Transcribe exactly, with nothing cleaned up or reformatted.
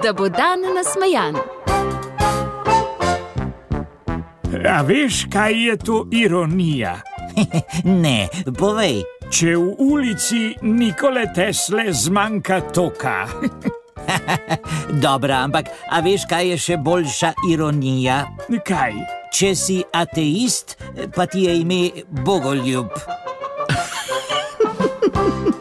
da bo dan nasmejan. A veš, kaj je to ironija? Ne, povej. Če v ulici Nikole Tesle zmanjka toka. Dobra, ampak a veš, kaj je še boljša ironija? Kaj? Če si ateist, pa ti je ime Bogoljub.